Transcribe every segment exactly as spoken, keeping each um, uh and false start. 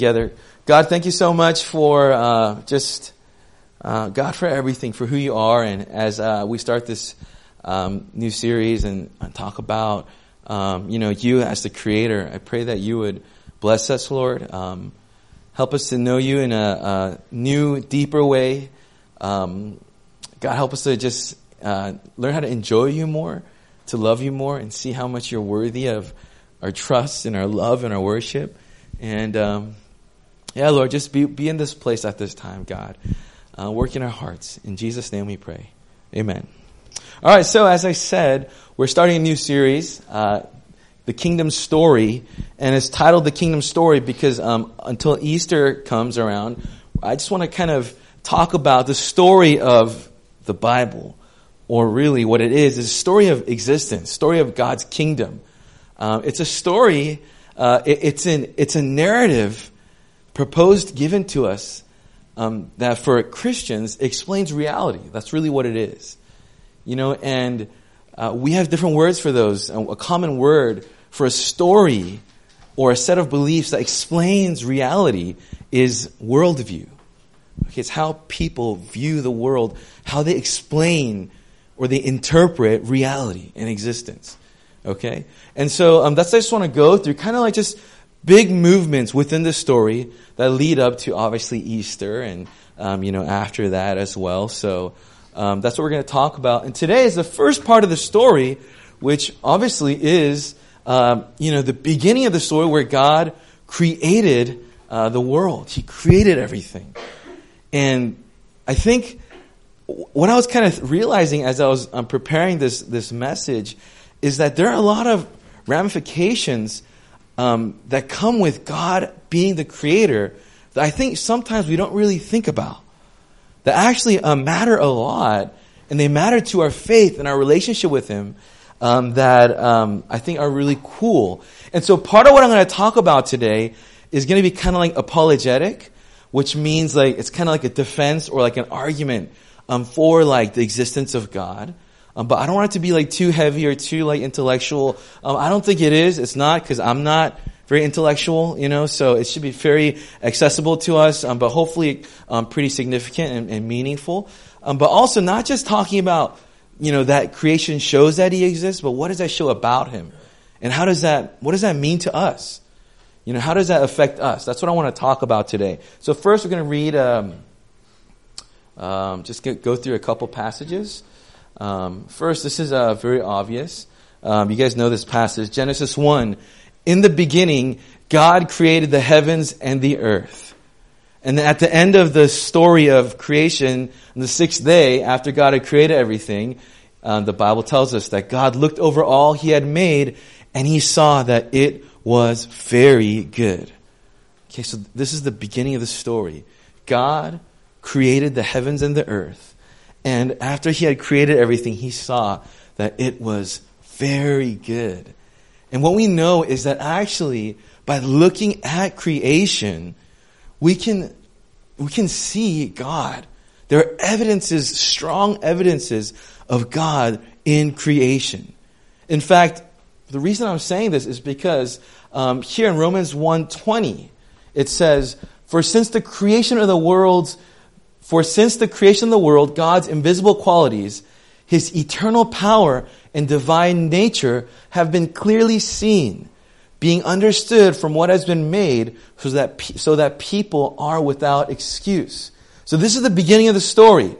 Together. God, thank you so much for uh, just, uh, God, for everything, for who you are. And as uh, we start this um, new series and talk about, um, you know, you as the creator, I pray that you would bless us, Lord. Um, help us to know you in a, a new, deeper way. Um, God, help us to just uh, learn how to enjoy you more, to love you more, and see how much you're worthy of our trust and our love and our worship. And, um, yeah, Lord, just be be in this place at this time, God. Uh, work in our hearts. In Jesus' name we pray. Amen. All right, so as I said, we're starting a new series, uh, The Kingdom Story. And it's titled The Kingdom Story because um, until Easter comes around, I just want to kind of talk about the story of the Bible. Or really what it is, is a story of existence, story of God's kingdom. Um, it's a story, uh, it, it's, an, it's a narrative proposed, given to us, um, that for Christians explains reality. That's really what it is. You know, and uh, we have different words for those. A common word for a story or a set of beliefs that explains reality is worldview. Okay, it's how people view the world, how they explain or they interpret reality and existence. Okay? And so um, that's what I just want to go through, kind of like just big movements within the story that lead up to obviously Easter and, um, you know, after that as well. So, um, that's what we're going to talk about. And today is the first part of the story, which obviously is, um, you know, the beginning of the story where God created, uh, the world. He created everything. And I think what I was kind of realizing as I was um, preparing this, this message is that there are a lot of ramifications Um, that come with God being the creator that I think sometimes we don't really think about. That actually uh, matter a lot, and they matter to our faith and our relationship with Him, um, that um, I think are really cool. And so part of what I'm going to talk about today is going to be kind of like apologetic, which means like it's kind of like a defense or like an argument um, for like the existence of God. Um, but I don't want it to be like too heavy or too like intellectual. Um, I don't think it is. It's not, because I'm not very intellectual, you know. So it should be very accessible to us, um, but hopefully um, pretty significant and, and meaningful. Um, but also not just talking about, you know, that creation shows that He exists, but what does that show about Him, and how does that? What does that mean to us? You know, how does that affect us? That's what I want to talk about today. So first, we're going to read, um, um, just go through a couple passages. Um, first, this is uh, very obvious. Um, you guys know this passage. Genesis one. In the beginning, God created the heavens and the earth. And then at the end of the story of creation, on the sixth day, after God had created everything, uh, the Bible tells us that God looked over all He had made, and He saw that it was very good. Okay, so this is the beginning of the story. God created the heavens and the earth. And after He had created everything, He saw that it was very good. And what we know is that actually, by looking at creation, we can, we can see God. There are evidences, strong evidences of God in creation. In fact, the reason I'm saying this is because um, here in Romans one twenty, it says, For since the creation of the world's For since the creation of the world, God's invisible qualities, His eternal power and divine nature have been clearly seen, being understood from what has been made, so that so that people are without excuse. So this is the beginning of the story.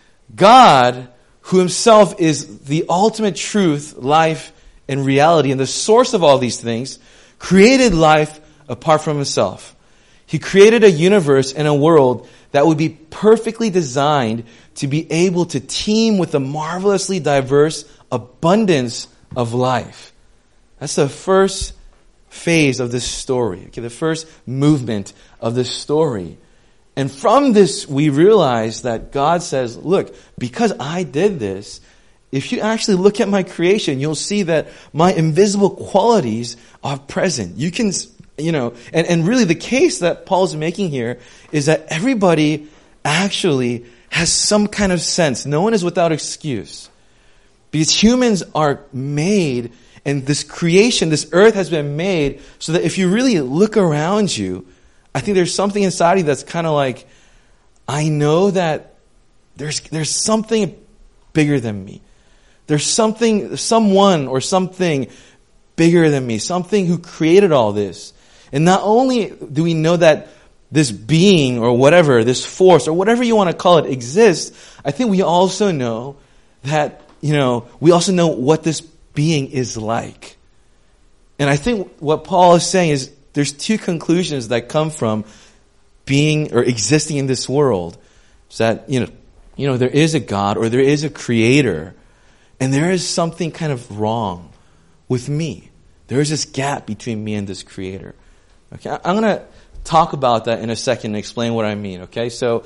God, who Himself is the ultimate truth, life, and reality, and the source of all these things, created life apart from Himself. He created a universe and a world that would be perfectly designed to be able to teem with the marvelously diverse abundance of life. That's the first phase of this story. Okay, the first movement of this story. And from this, we realize that God says, look, because I did this, if you actually look at my creation, you'll see that my invisible qualities are present. You can, you know, and, and really the case that Paul's making here is that everybody actually has some kind of sense. No one is without excuse. Because humans are made, and this creation, this earth has been made so that if you really look around you, I think there's something inside of you that's kind of like, I know that there's there's something bigger than me. There's something, someone or something bigger than me, something who created all this. And not only do we know that this being or whatever, this force or whatever you want to call it exists, I think we also know that, you know, we also know what this being is like. And I think what Paul is saying is there's two conclusions that come from being or existing in this world. Is that, you know, you know, there is a God or there is a creator, and there is something kind of wrong with me. There is this gap between me and this creator. Okay, I'm going to talk about that in a second and explain what I mean. Okay, so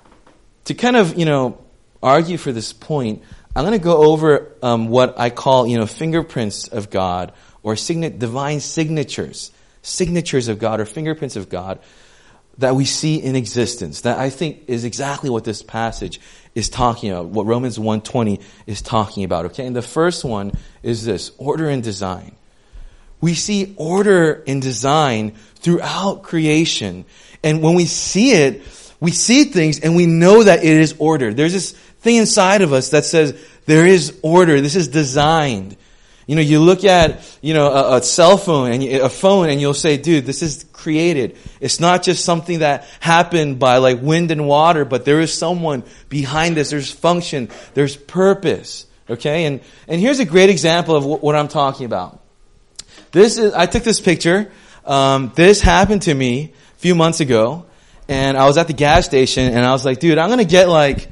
to kind of, you know, argue for this point, I'm going to go over um, what I call, you know, fingerprints of God or sign- divine signatures, signatures of God or fingerprints of God that we see in existence. That I think is exactly what this passage is talking about, what Romans one twenty is talking about. Okay, and the first one is this: order and design. We see order and design throughout creation. And when we see it, we see things and we know that it is ordered. There's this thing inside of us that says there is order. This is designed. You know, you look at, you know, a, a cell phone and you, a phone and you'll say, dude, this is created. It's not just something that happened by like wind and water, but there is someone behind this. There's function. There's purpose. Okay. And, and here's a great example of what, what I'm talking about. This is, I took this picture. Um, this happened to me a few months ago, and I was at the gas station, and I was like, dude, I'm going to get like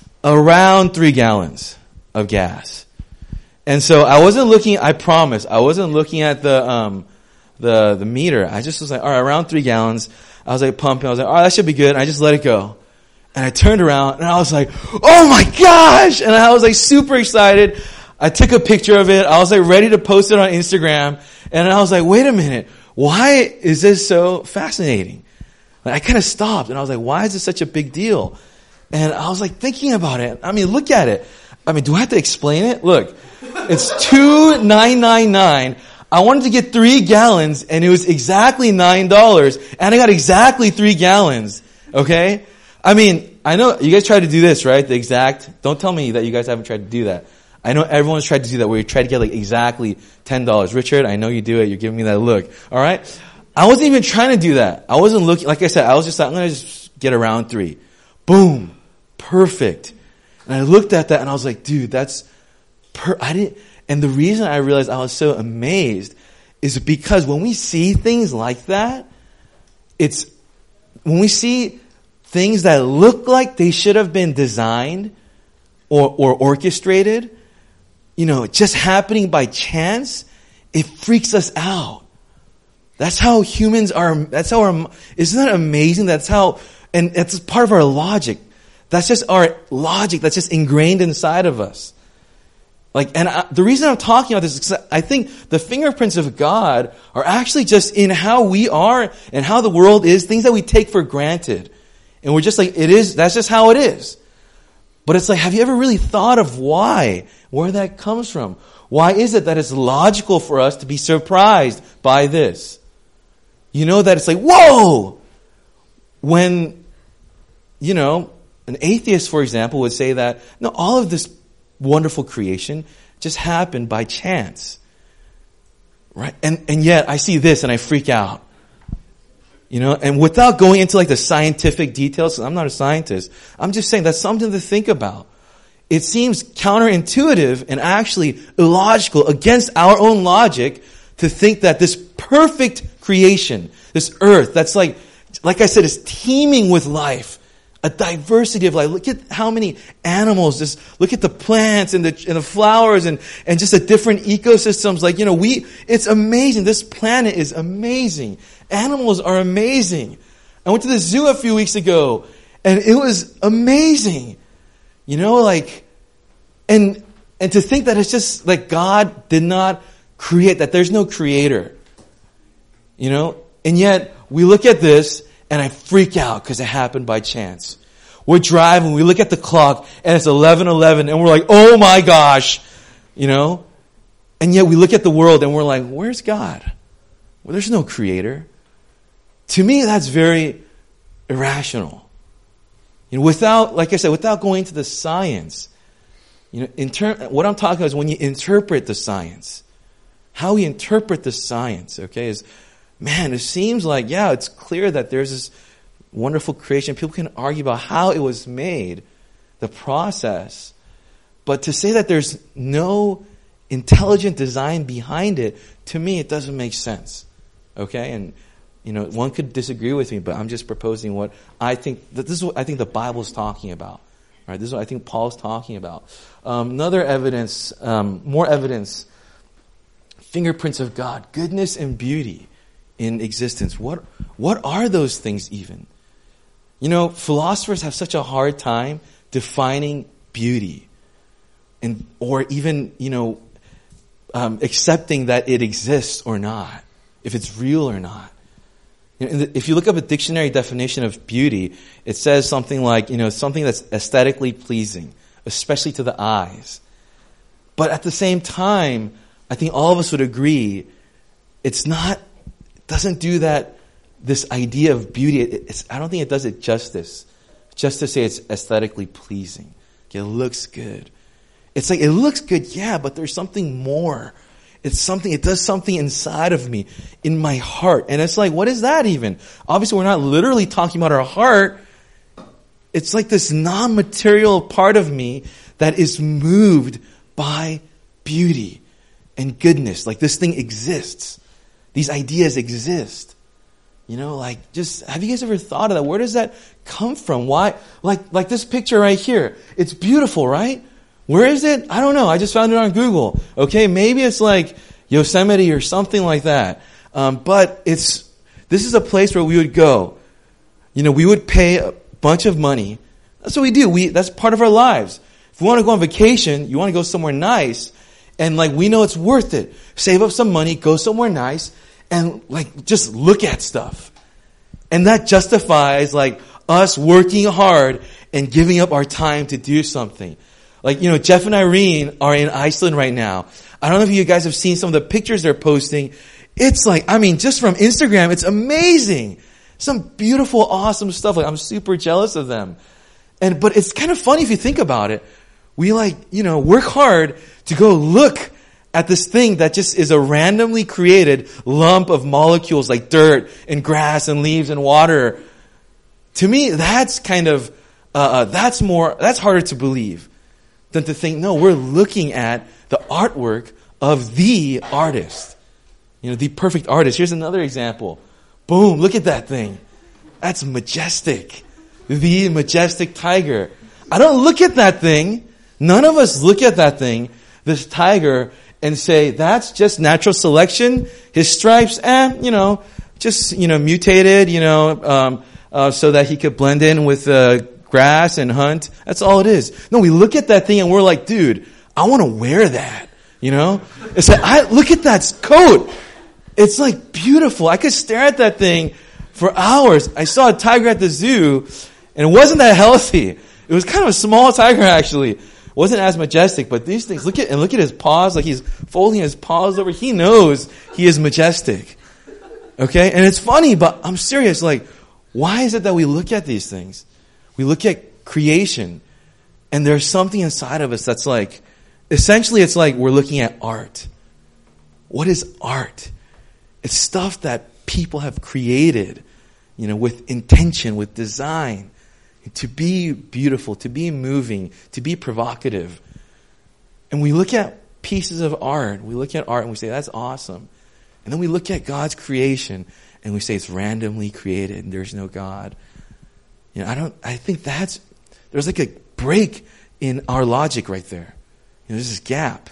around three gallons of gas. And so I wasn't looking, I promise, I wasn't looking at the, um, the, the meter. I just was like, all right, around three gallons. I was like pumping. I was like, all right, that should be good. And I just let it go. And I turned around, and I was like, oh my gosh! And I was like super excited. I took a picture of it. I was like ready to post it on Instagram. And I was like, wait a minute. Why is this so fascinating? Like, I kind of stopped and I was like, why is this such a big deal? And I was like thinking about it. I mean, look at it. I mean, do I have to explain it? Look, it's two nine nine nine. I wanted to get three gallons and it was exactly nine dollars. And I got exactly three gallons. Okay? I mean, I know you guys tried to do this, right? The exact. Don't tell me that you guys haven't tried to do that. I know everyone's tried to do that where you try to get like exactly ten dollars. Richard, I know you do it. You're giving me that look. All right? I wasn't even trying to do that. I wasn't looking, like I said, I was just like, I'm going to just get around three. Boom. Perfect. And I looked at that and I was like, dude, that's per, I didn't, and the reason I realized I was so amazed is because when we see things like that, it's, when we see things that look like they should have been designed or, or orchestrated, you know, just happening by chance, it freaks us out. That's how humans are, that's how our, isn't that amazing? That's how, and that's part of our logic. That's just our logic that's just ingrained inside of us. Like, and I, the reason I'm talking about this is because I think the fingerprints of God are actually just in how we are and how the world is, things that we take for granted. And we're just like, it is, that's just how it is. But it's like, have you ever really thought of why? Where that comes from? Why is it that it's logical for us to be surprised by this? You know, that it's like, whoa! When, you know, an atheist, for example, would say that, no, all of this wonderful creation just happened by chance. Right? And, and yet I see this and I freak out. You know, and without going into like the scientific details, I'm not a scientist, I'm just saying that's something to think about. It seems counterintuitive and actually illogical against our own logic to think that this perfect creation, this earth, that's like, like I said, is teeming with life, a diversity of life. Look at how many animals, just look at the plants and the, and the flowers and, and just the different ecosystems. Like, you know, we, it's amazing. This planet is amazing. Animals are amazing. I went to the zoo a few weeks ago and it was amazing. You know, like, and, and to think that it's just like God did not create, that there's no creator. You know, and yet we look at this and I freak out because it happened by chance. We're driving, we look at the clock and it's eleven eleven and we're like, oh my gosh, you know, and yet we look at the world and we're like, where's God? Well, there's no creator. To me, that's very irrational. You know, without, like I said, without going into the science, you know, in ter- what I'm talking about is when you interpret the science. How we interpret the science, okay, is, man, it seems like, yeah, it's clear that there's this wonderful creation. People can argue about how it was made, the process. But to say that there's no intelligent design behind it, to me, it doesn't make sense. Okay? And, you know, one could disagree with me, but I'm just proposing what I think, that this is what I think the Bible's talking about. Right? This is what I think Paul's talking about. Um, another evidence, um, more evidence, fingerprints of God, goodness and beauty in existence. What, what are those things even? You know, philosophers have such a hard time defining beauty, and or even, you know, um, accepting that it exists or not, if it's real or not. You know, the, if you look up a dictionary definition of beauty, it says something like, you know, something that's aesthetically pleasing, especially to the eyes. But at the same time, I think all of us would agree, it's not, it doesn't do that, this idea of beauty, it, it's, I don't think it does it justice. Just to say it's aesthetically pleasing. It looks good. It's like, it looks good, yeah, but there's something more. It's something, it does something inside of me, in my heart. And it's like, what is that even? Obviously, we're not literally talking about our heart. It's like this non-material part of me that is moved by beauty and goodness. Like this thing exists. These ideas exist. You know, like, just, have you guys ever thought of that? Where does that come from? Why? Like, like this picture right here. It's beautiful, right? Where is it? I don't know. I just found it on Google. Okay, maybe it's like Yosemite or something like that. Um, but it's, this is a place where we would go. You know, we would pay a bunch of money. That's what we do. We, that's part of our lives. If we want to go on vacation, you want to go somewhere nice, and like, we know it's worth it. Save up some money, go somewhere nice, and like, just look at stuff. And that justifies like us working hard and giving up our time to do something. Like, you know, Jeff and Irene are in Iceland right now. I don't know if you guys have seen some of the pictures they're posting. It's like, I mean, just from Instagram, it's amazing. Some beautiful, awesome stuff. Like, I'm super jealous of them. And, but it's kind of funny if you think about it. We like, you know, work hard to go look at this thing that just is a randomly created lump of molecules like dirt and grass and leaves and water. To me, that's kind of, uh, that's more, that's harder to believe than to think, no, we're looking at the artwork of the artist. You know, the perfect artist. Here's another example. Boom, look at that thing. That's majestic. The majestic tiger. I don't look at that thing. None of us look at that thing, this tiger, and say, that's just natural selection. His stripes, eh, you know, just, you know, mutated, you know, um, uh, so that he could blend in with uh, grass and hunt. That's all it is. No, we look at that thing and we're like, dude, I want to wear that, you know? It's like, I, look at that coat. It's like beautiful. I could stare at that thing for hours. I saw a tiger at the zoo and it wasn't that healthy. It was kind of a small tiger actually. Wasn't as majestic, but these things, look at, and look at his paws, like he's folding his paws over. He knows he is majestic. Okay? And it's funny, but I'm serious, like, why is it that we look at these things? We look at creation, and there's something inside of us that's like, essentially it's like we're looking at art. What is art? It's stuff that people have created, you know, with intention, with design. To be beautiful, to be moving, to be provocative. And we look at pieces of art. We look at art and we say, that's awesome. And then we look at God's creation and we say it's randomly created and there's no God. You know, I don't, I think that's, there's like a break in our logic right there. You know, there's this gap.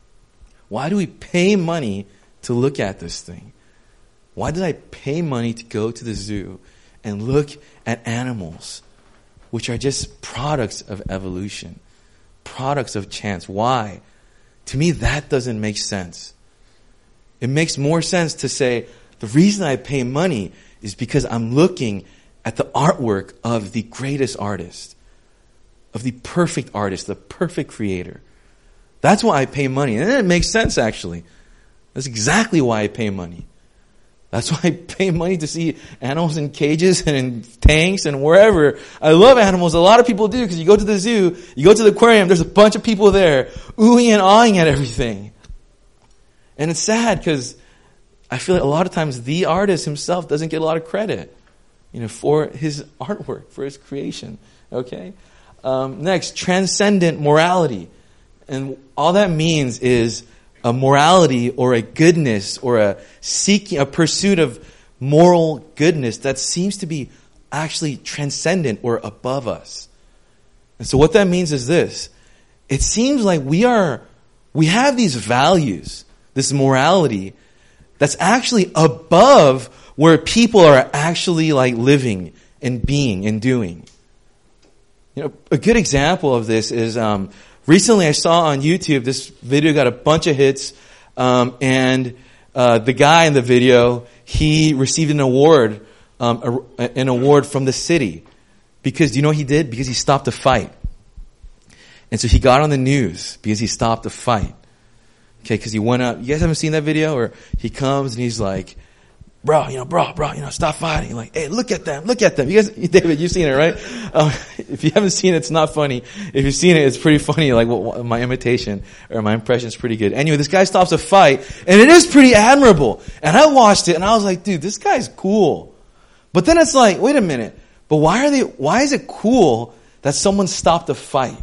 Why do we pay money to look at this thing? Why did I pay money to go to the zoo and look at animals, which are just products of evolution, products of chance? Why? To me, that doesn't make sense. It makes more sense to say, the reason I pay money is because I'm looking at the artwork of the greatest artist, of the perfect artist, the perfect creator. That's why I pay money. And it makes sense, actually. That's exactly why I pay money. That's why I pay money to see animals in cages and in tanks and wherever. I love animals. A lot of people do, because you go to the zoo, you go to the aquarium, there's a bunch of people there oohing and awing at everything. And it's sad because I feel like a lot of times the artist himself doesn't get a lot of credit, you know, for his artwork, for his creation. Okay? Um, next, transcendent morality. And all that means is a morality or a goodness or a seeking, a pursuit of moral goodness that seems to be actually transcendent or above us. And so what that means is this. It seems like we are, we have these values, this morality that's actually above where people are actually like living and being and doing. You know, a good example of this is, um, recently I saw on YouTube, this video got a bunch of hits, um, and uh, the guy in the video, he received an award, um, a, an award from the city. Because, do you know what he did? Because he stopped a fight. And so he got on the news because he stopped a fight. Okay, because he went up. You guys haven't seen that video? Or he comes and he's like, bro, you know, bro, bro, you know, stop fighting. Like, hey, look at them, look at them. You guys, David, you've seen it, right? Um, if you haven't seen it, it's not funny. If you've seen it, it's pretty funny. Like, well, my imitation or my impression is pretty good. Anyway, this guy stops a fight, and it is pretty admirable. And I watched it, and I was like, dude, this guy's cool. But then it's like, wait a minute. But why are they? Why is it cool that someone stopped a fight?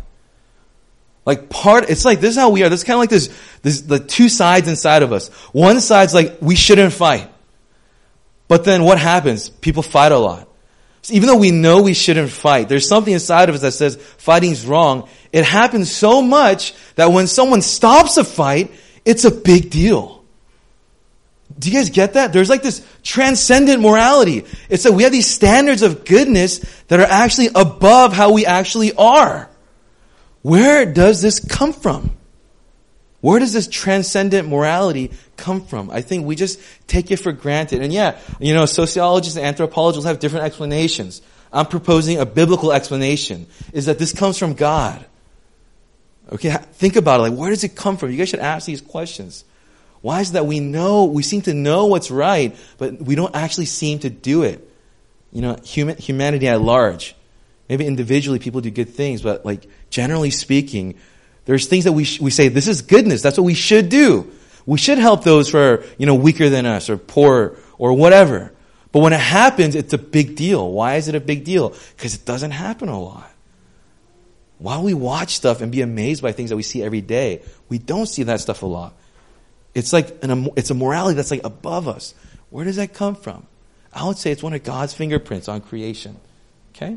Like part, it's like this is how we are. This is kind of like this, this, the two sides inside of us. One side's like we shouldn't fight. But then what happens? People fight a lot. So even though we know we shouldn't fight, there's something inside of us that says fighting's wrong. It happens so much that when someone stops a fight, it's a big deal. Do you guys get that? There's like this transcendent morality. It's that we have these standards of goodness that are actually above how we actually are. Where does this come from? Where does this transcendent morality come from? I think we just take it for granted. And yeah, you know, sociologists and anthropologists have different explanations. I'm proposing a biblical explanation, is that this comes from God. Okay, think about it. Like, where does it come from? You guys should ask these questions. Why is it that we know, we seem to know what's right, but we don't actually seem to do it? You know, human, humanity at large. Maybe individually people do good things, but like generally speaking, there's things that we sh- we say, this is goodness. That's what we should do. We should help those who are, you know, weaker than us or poor or whatever. But when it happens, it's a big deal. Why is it a big deal? Because it doesn't happen a lot. While we watch stuff and be amazed by things that we see every day, we don't see that stuff a lot. It's like an, it's a morality that's like above us. Where does that come from? I would say it's one of God's fingerprints on creation. Okay?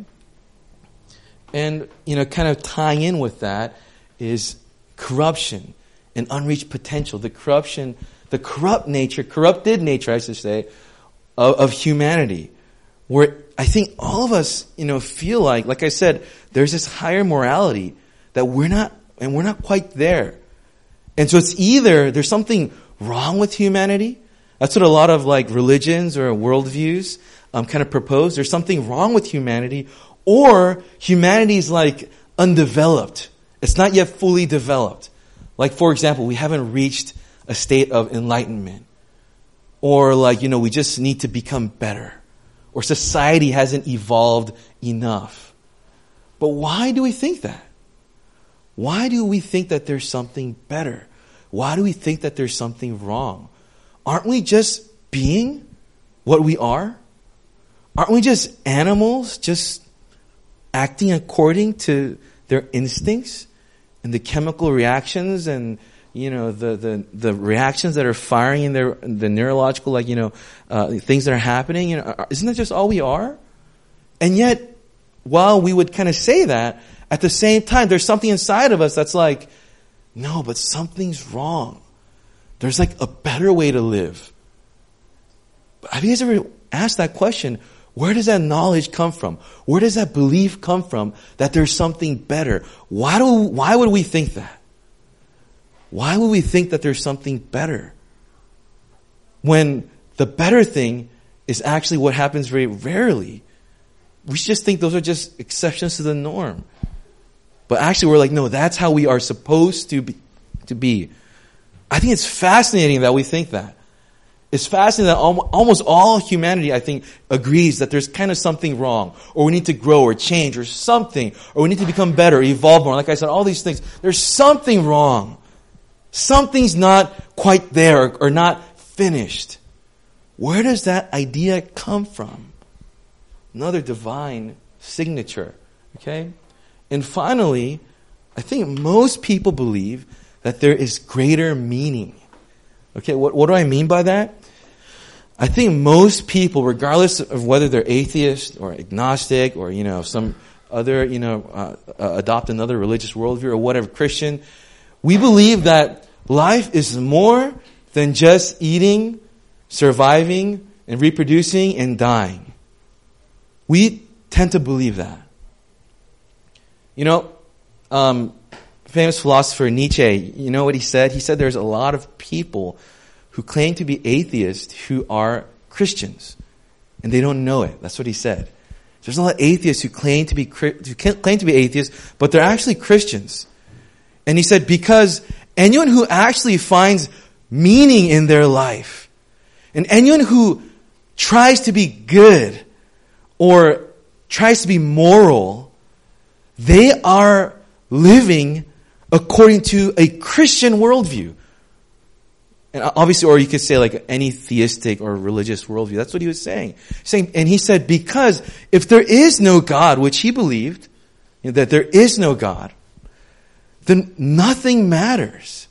And, you know, kind of tying in with that is corruption and unreached potential. The corruption, the corrupt nature, corrupted nature, I should say, of, of humanity. Where I think all of us, you know, feel like, like I said, there's this higher morality that we're not, and we're not quite there. And so it's either there's something wrong with humanity. That's what a lot of like religions or worldviews um, kind of propose. There's something wrong with humanity, or humanity is like undeveloped. It's not yet fully developed. Like, for example, we haven't reached a state of enlightenment. Or like, you know, we just need to become better. Or society hasn't evolved enough. But why do we think that? Why do we think that there's something better? Why do we think that there's something wrong? Aren't we just being what we are? Aren't we just animals, just acting according to their instincts and the chemical reactions and, you know, the, the, the reactions that are firing in their, the neurological, like, you know, uh, things that are happening? You know, isn't that just all we are? And yet, while we would kind of say that, at the same time, there's something inside of us that's like, no, but something's wrong. There's like a better way to live. Have you guys ever asked that question? Where does that knowledge come from? Where does that belief come from that there's something better? Why do, why would we think that? Why would we think that there's something better? When the better thing is actually what happens very rarely. We just think those are just exceptions to the norm. But actually we're like, no, that's how we are supposed to be. To be. I think it's fascinating that we think that. It's fascinating that almost all humanity, I think, agrees that there's kind of something wrong, or we need to grow or change or something, or we need to become better, evolve more. Like I said, all these things. There's something wrong. Something's not quite there or, or not finished. Where does that idea come from? Another divine signature. Okay? And finally, I think most people believe that there is greater meaning. Okay, what, what do I mean by that? I think most people, regardless of whether they're atheist or agnostic or, you know, some other, you know, uh, uh, adopt another religious worldview or whatever, Christian, we believe that life is more than just eating, surviving, and reproducing and dying. We tend to believe that. You know, um, famous philosopher Nietzsche, you know what he said? He said there's a lot of people who claim to be atheists who are Christians, and they don't know it. That's what he said. There's a lot of atheists who claim to be who claim to be atheists, but they're actually Christians. And he said because anyone who actually finds meaning in their life, and anyone who tries to be good or tries to be moral, they are living according to a Christian worldview. And obviously, or you could say like any theistic or religious worldview. That's what he was saying. Saying, and he said, because if there is no God, which he believed, you know, that there is no God, then nothing matters.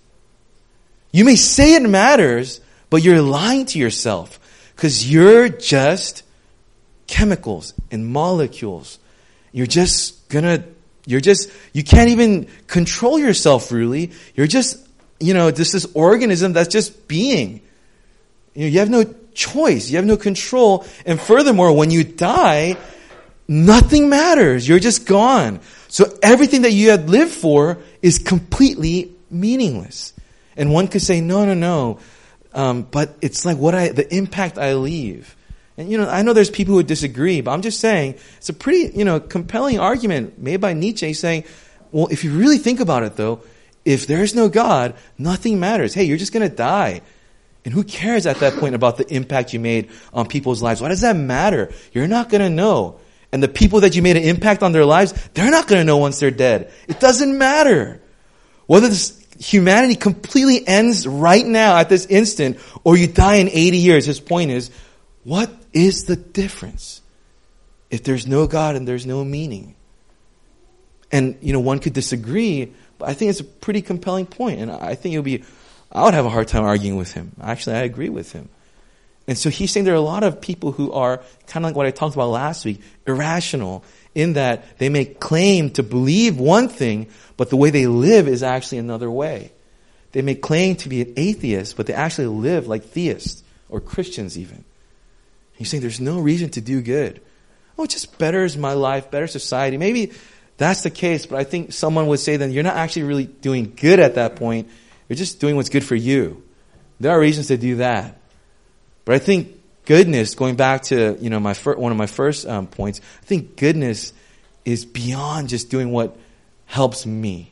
You may say it matters, but you're lying to yourself because you're just chemicals and molecules. You're just gonna, you're just, you can't even control yourself really. You're just, you know, this is organism that's just being. You know, you have no choice. You have no control. And furthermore, when you die, nothing matters. You're just gone. So everything that you had lived for is completely meaningless. And one could say, no, no, no. Um, but it's like what I, the impact I leave. And, you know, I know there's people who would disagree, but I'm just saying it's a pretty, you know, compelling argument made by Nietzsche saying, well, if you really think about it though, if there's no God, nothing matters. Hey, you're just going to die. And who cares at that point about the impact you made on people's lives? Why does that matter? You're not going to know. And the people that you made an impact on their lives, they're not going to know once they're dead. It doesn't matter. Whether this humanity completely ends right now at this instant or you die in eighty years, his point is, what is the difference if there's no God and there's no meaning? And, you know, one could disagree, but I think it's a pretty compelling point. And I think it would be, I would have a hard time arguing with him. Actually, I agree with him. And so he's saying there are a lot of people who are kind of like what I talked about last week, irrational, in that they may claim to believe one thing, but the way they live is actually another way. They may claim to be an atheist, but they actually live like theists or Christians even. He's saying there's no reason to do good. Oh, it just betters my life, better society. Maybe that's the case, but I think someone would say then you're not actually really doing good at that point. You're just doing what's good for you. There are reasons to do that. But I think goodness, going back to, you know, my fir- one of my first um, points, I think goodness is beyond just doing what helps me.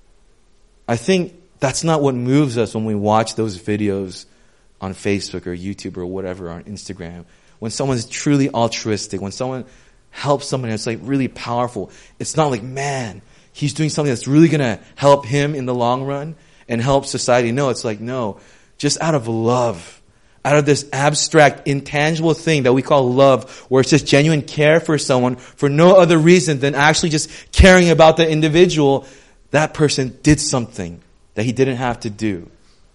I think that's not what moves us when we watch those videos on Facebook or YouTube or whatever, or on Instagram. When someone's truly altruistic, when someone helps someone that's like really powerful, it's not like, man, he's doing something that's really going to help him in the long run and help society. No, it's like, no, just out of love, out of this abstract, intangible thing that we call love, where it's just genuine care for someone for no other reason than actually just caring about the individual, that person did something that he didn't have to do.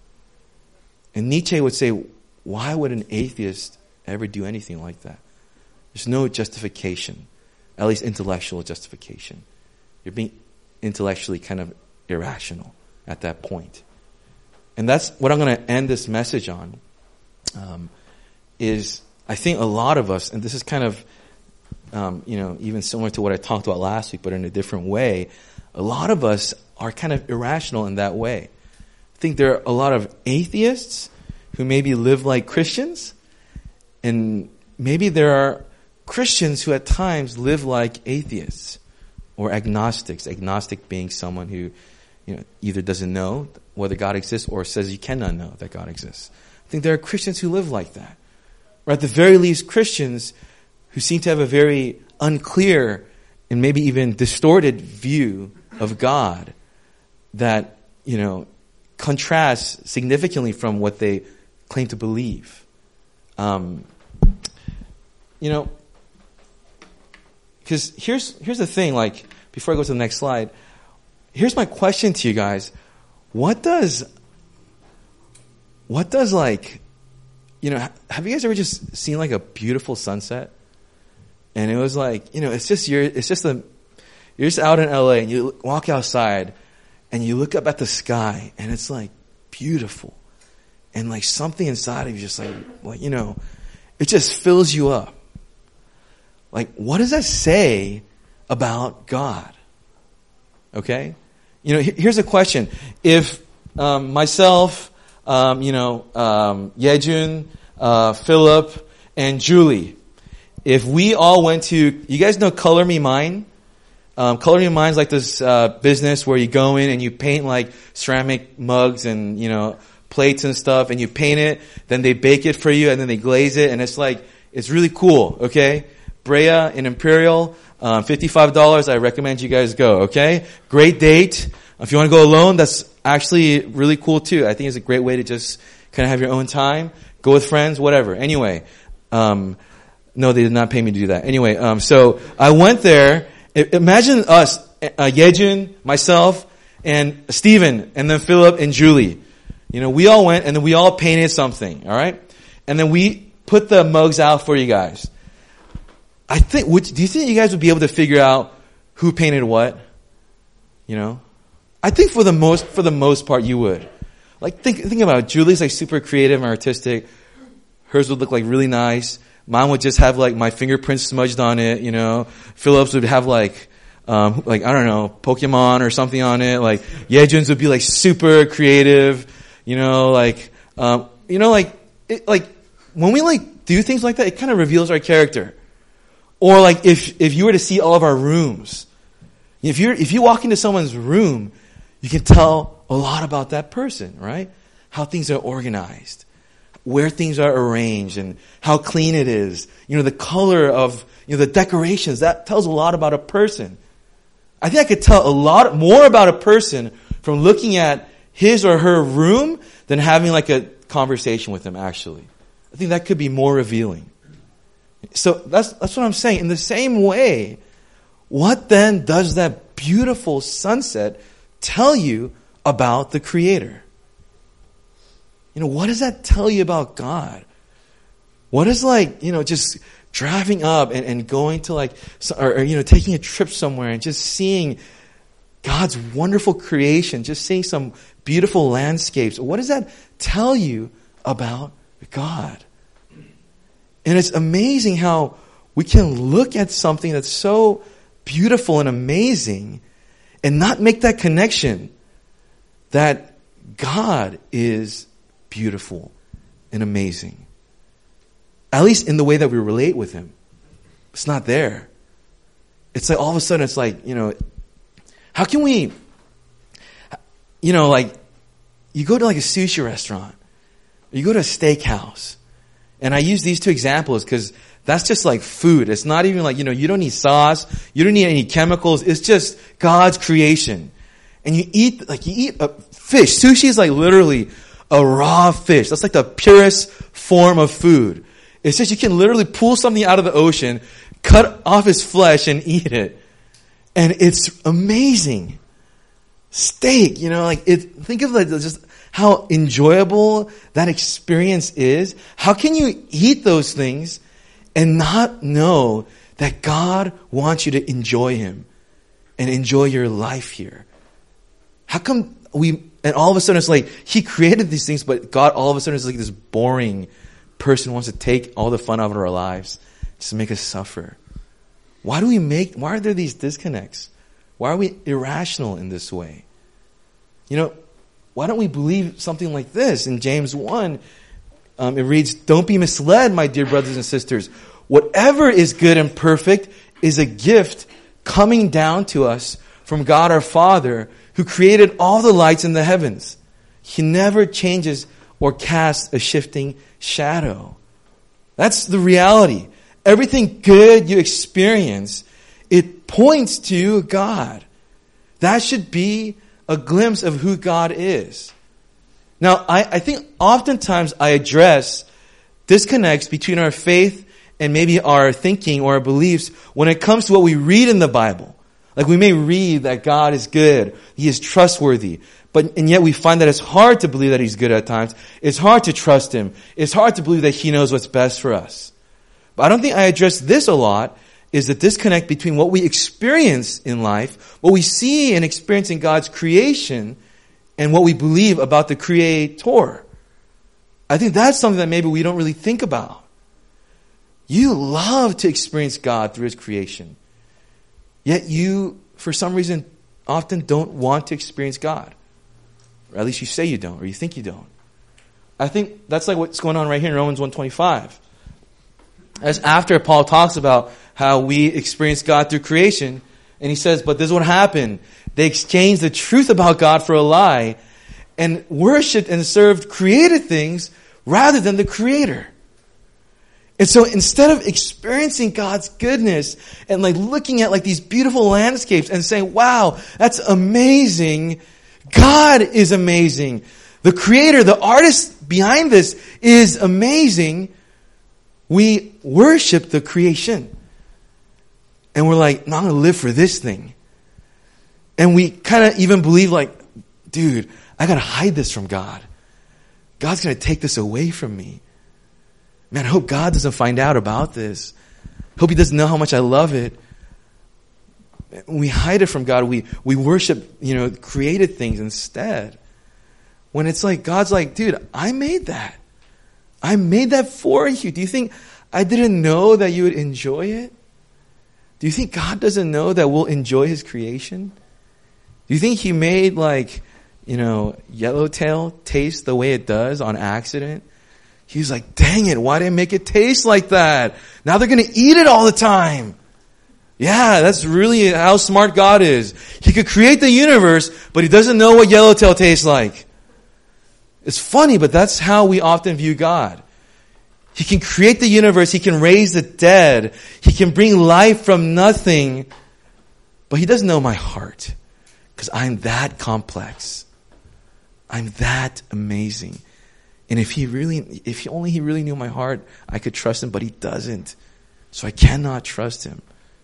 And Nietzsche would say, why would an atheist ever do anything like that? There's no justification, at least intellectual justification. You're being intellectually kind of irrational at that point. And that's what I'm going to end this message on, um, is I think a lot of us, and this is kind of, um, you know, even similar to what I talked about last week, but in a different way, a lot of us are kind of irrational in that way. I think there are a lot of atheists who maybe live like Christians, and maybe there are Christians who at times live like atheists or agnostics. Agnostic being someone who, you know, either doesn't know whether God exists or says you cannot know that God exists. I think there are Christians who live like that. Or at the very least, Christians who seem to have a very unclear and maybe even distorted view of God that, you know, contrasts significantly from what they claim to believe. Um, you know, because here's here's the thing, like, before I go to the next slide, here's my question to you guys. What does, what does like, you know, have you guys ever just seen like a beautiful sunset? And it was like, you know, it's just, you're, it's just a, you're just out in L A and you walk outside and you look up at the sky and it's like beautiful. And like something inside of you just like, like, you know, it just fills you up. Like, what does that say about God? Okay? You know, here's a question. If um, myself, um, you know, um, Yejun, uh, Philip, and Julie, if we all went to, you guys know Color Me Mine? Um, Color Me Mine is like this uh, business where you go in and you paint like ceramic mugs and, you know, plates and stuff, and you paint it, then they bake it for you, and then they glaze it, and it's like, it's really cool, okay? Brea in Imperial, um, fifty-five dollars, I recommend you guys go, okay? Great date. If you want to go alone, that's actually really cool too. I think it's a great way to just kind of have your own time, go with friends, whatever. Anyway, um, no, they did not pay me to do that. Anyway, um, so I went there. I, imagine us, uh, Yejun, myself, and Stephen, and then Philip and Julie. You know, we all went and then we all painted something, all right? And then we put the mugs out for you guys. I think, would, do you think you guys would be able to figure out who painted what? You know? I think for the most, for the most part you would. Like, think, think about it. Julie's like super creative and artistic. Hers would look like really nice. Mine would just have like my fingerprints smudged on it, you know? Philip's would have like, um, like, I don't know, Pokemon or something on it. Like, Yejun's would be like super creative. You know, like, um, you know, like, it, like, when we like do things like that, it kind of reveals our character. Or like, if, if you were to see all of our rooms, if you're, if you walk into someone's room, you can tell a lot about that person, right? How things are organized, where things are arranged, and how clean it is. You know, the color of, you know, the decorations, that tells a lot about a person. I think I could tell a lot more about a person from looking at his or her room than having like a conversation with them, actually. I think that could be more revealing. So that's that's what I'm saying. In the same way, what then does that beautiful sunset tell you about the Creator? You know, what does that tell you about God? What is like, you know, just driving up and, and going to like, or, or, you know, taking a trip somewhere and just seeing God's wonderful creation, just seeing some beautiful landscapes. What does that tell you about God? And it's amazing how we can look at something that's so beautiful and amazing and not make that connection that God is beautiful and amazing. At least in the way that we relate with Him. It's not there. It's like all of a sudden it's like, you know, how can we, you know, like, you go to like a sushi restaurant, or you go to a steakhouse, and I use these two examples because that's just like food. It's not even like, you know, you don't need sauce, you don't need any chemicals. It's just God's creation. And you eat, like you eat a fish. Sushi is like literally a raw fish. That's like the purest form of food. It's just you can literally pull something out of the ocean, cut off its flesh and eat it. And it's amazing. Steak, you know, like it, think of like just how enjoyable that experience is. How can you eat those things and not know that God wants you to enjoy Him and enjoy your life here? How come we, and all of a sudden it's like He created these things, but God all of a sudden is like this boring person who wants to take all the fun out of our lives just to make us suffer? Why do we make, why are there these disconnects? Why are we irrational in this way? You know, why don't we believe something like this? In James one, um, it reads, "Don't be misled, my dear brothers and sisters. Whatever is good and perfect is a gift coming down to us from God our Father, who created all the lights in the heavens. He never changes or cast a shifting shadow. That's the reality. Everything good you experience, it points to God. That should be a glimpse of who God is. Now, I, I think oftentimes I address disconnects between our faith and maybe our thinking or our beliefs when it comes to what we read in the Bible. Like we may read that God is good, He is trustworthy, but and yet we find that it's hard to believe that He's good at times. It's hard to trust Him. It's hard to believe that He knows what's best for us. But I don't think I address this a lot, is the disconnect between what we experience in life, what we see and experience in God's creation, and what we believe about the Creator. I think that's something that maybe we don't really think about. You love to experience God through His creation. Yet you, for some reason, often don't want to experience God. Or at least you say you don't, or you think you don't. I think that's like what's going on right here in Romans one twenty-five. As after Paul talks about how we experience God through creation, and he says, but this is what happened. They exchanged the truth about God for a lie, and worshipped and served created things rather than the Creator. And so instead of experiencing God's goodness and like looking at like these beautiful landscapes and saying, wow, that's amazing. God is amazing. The Creator, the artist behind this is amazing. We worship the creation. And we're like, no, I'm going to live for this thing. And we kind of even believe like, dude, I got to hide this from God. God's going to take this away from me. Man, I hope God doesn't find out about this. Hope He doesn't know how much I love it. We hide it from God. We we worship, you know, created things instead. When it's like, God's like, dude, I made that. I made that for you. Do you think I didn't know that you would enjoy it? Do you think God doesn't know that we'll enjoy His creation? Do you think He made like, you know, Yellowtail taste the way it does on accident? He's like, dang it, why did I make it taste like that? Now they're going to eat it all the time. Yeah, that's really how smart God is. He could create the universe, but He doesn't know what Yellowtail tastes like. It's funny, but that's how we often view God. He can create the universe. He can raise the dead. He can bring life from nothing. But He doesn't know my heart, because I'm that complex. I'm that amazing. And if he really, if only He really knew my heart, I could trust Him, but He doesn't. So I cannot trust Him.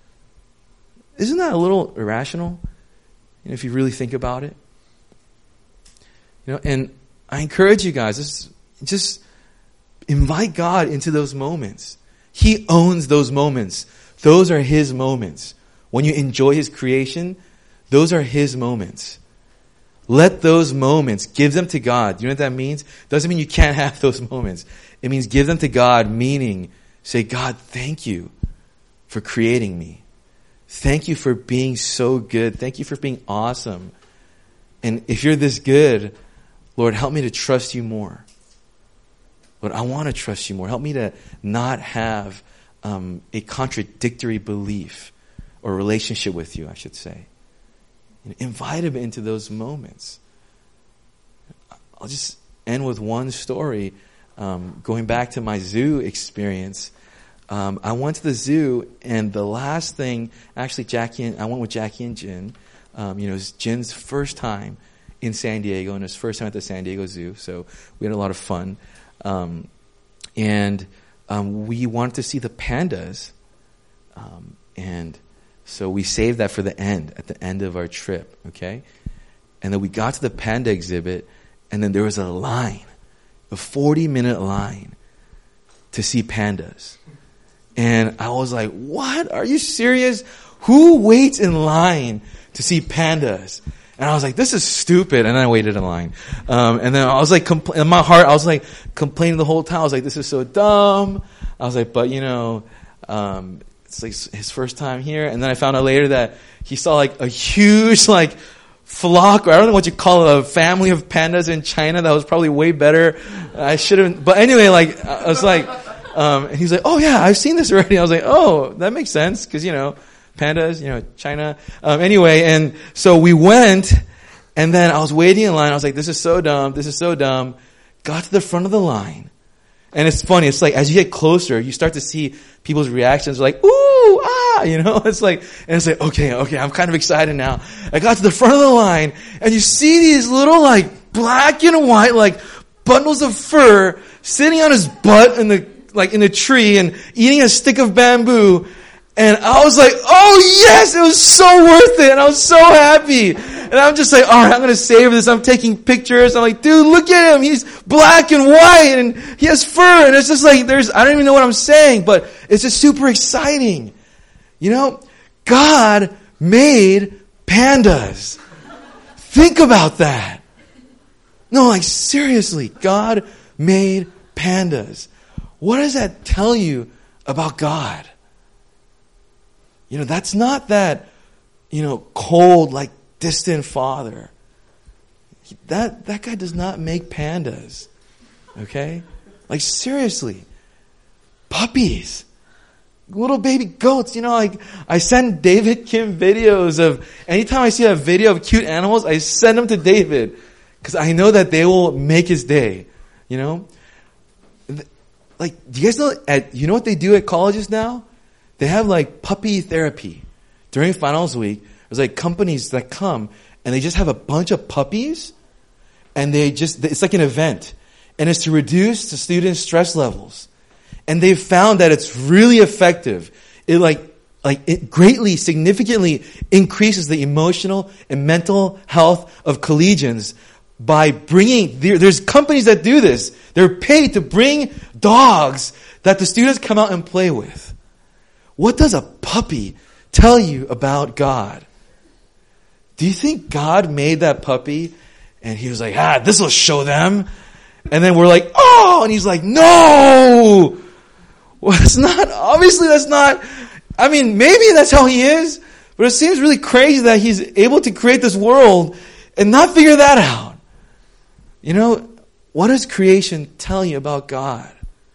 Isn't that a little irrational? You know, if you really think about it. You know, and I encourage you guys, just, just invite God into those moments. He owns those moments. Those are His moments. When you enjoy His creation, those are His moments. Let those moments, give them to God. You know what that means? Doesn't mean you can't have those moments. It means give them to God, meaning say, God, thank you for creating me. Thank you for being so good. Thank you for being awesome. And if you're this good, Lord, help me to trust you more. Lord, I want to trust you more. Help me to not have um, a contradictory belief or relationship with you, I should say. Invite Him into those moments. I'll just end with one story. Um, going back to my zoo experience, um, I went to the zoo, and the last thing, actually, Jackie and I went with Jackie and Jin. Um, you know, it was Jin's first time in San Diego, and his first time at the San Diego Zoo. So we had a lot of fun, um, and um, we wanted to see the pandas, um, and. So we saved that for the end, at the end of our trip, okay? And then we got to the panda exhibit, and then there was a line, a forty-minute line to see pandas. And I was like, what? Are you serious? Who waits in line to see pandas? And I was like, this is stupid. And then I waited in line. Um, and then I was like, compl- in my heart, I was like complaining the whole time. I was like, this is so dumb. I was like, but you know... Um, It's like his first time here. And then I found out later that he saw like a huge like flock, or I don't know what you call it, a family of pandas in China that was probably way better. I shouldn't, but anyway, like, I was like, um, and he's like, oh yeah, I've seen this already. I was like, oh, that makes sense. Cause you know, pandas, you know, China. Um, anyway, and so we went, and then I was waiting in line. I was like, this is so dumb. This is so dumb. got to the front of the line. And it's funny. It's like, as you get closer, you start to see people's reactions like, ooh, ah, you know, it's like, and it's like, okay, okay, I'm kind of excited now. I got to the front of the line and you see these little like black and white, like bundles of fur sitting on his butt in the, like in a tree and eating a stick of bamboo. And I was like, oh yes, it was so worth it. And I was so happy. And I'm just like, all right, I'm going to savor this. I'm taking pictures. I'm like, dude, look at him. He's black and white and he has fur. And it's just like, there's, I don't even know what I'm saying, but it's just super exciting. You know, God made pandas. Think about that. No, like seriously, God made pandas. What does that tell you about God? You know, that's not that, you know, cold, like distant father. That that guy does not make pandas. Okay? Like seriously. Puppies. Little baby goats. You know, like I send David Kim videos of, anytime I see a video of cute animals, I send them to David. Because I know that they will make his day. You know? Like, do you guys know, at, you know what they do at colleges now? They have like puppy therapy. During finals week, there's like companies that come and they just have a bunch of puppies and they just, it's like an event. And it's to reduce the students' stress levels. And they've found that it's really effective. It like, like it greatly, significantly increases the emotional and mental health of collegians by bringing, there's companies that do this. They're paid to bring dogs that the students come out and play with. What does a puppy tell you about God? Do you think God made that puppy and he was like, ah, this will show them? And then we're like, oh, and he's like, no! Well, it's not, obviously that's not, I mean, maybe that's how he is, but it seems really crazy that he's able to create this world and not figure that out. You know, what does creation tell you about God?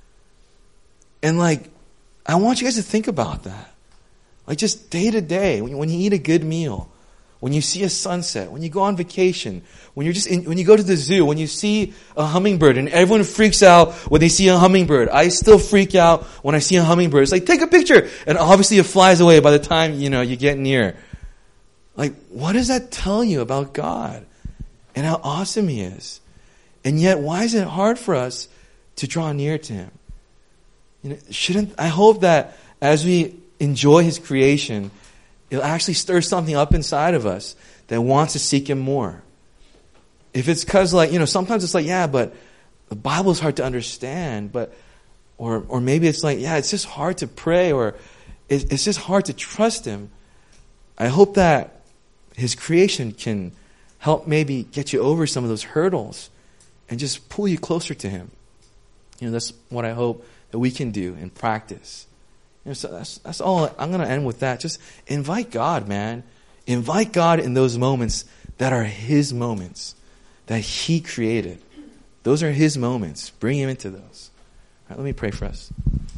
And like, I want you guys to think about that. Like just day to day, when you, when you eat a good meal, when you see a sunset, when you go on vacation, when you're just in, when you go to the zoo, when you see a hummingbird, and everyone freaks out when they see a hummingbird. I still freak out when I see a hummingbird. It's like, take a picture, and obviously it flies away by the time you know you get near. Like, what does that tell you about God and how awesome He is? And yet, why is it hard for us to draw near to Him? You know, shouldn't I hope that as we enjoy His creation, it'll actually stir something up inside of us that wants to seek Him more. If it's because, like, you know, sometimes it's like, yeah, but the Bible is hard to understand, but, or or maybe it's like, yeah, it's just hard to pray, or it's, it's just hard to trust Him. I hope that His creation can help maybe get you over some of those hurdles and just pull you closer to Him. You know, that's what I hope that we can do in practice. You know, so that's, that's all. I'm going to end with that. Just invite God, man. Invite God in those moments that are His moments, that He created. Those are His moments. Bring Him into those. All right, let me pray for us.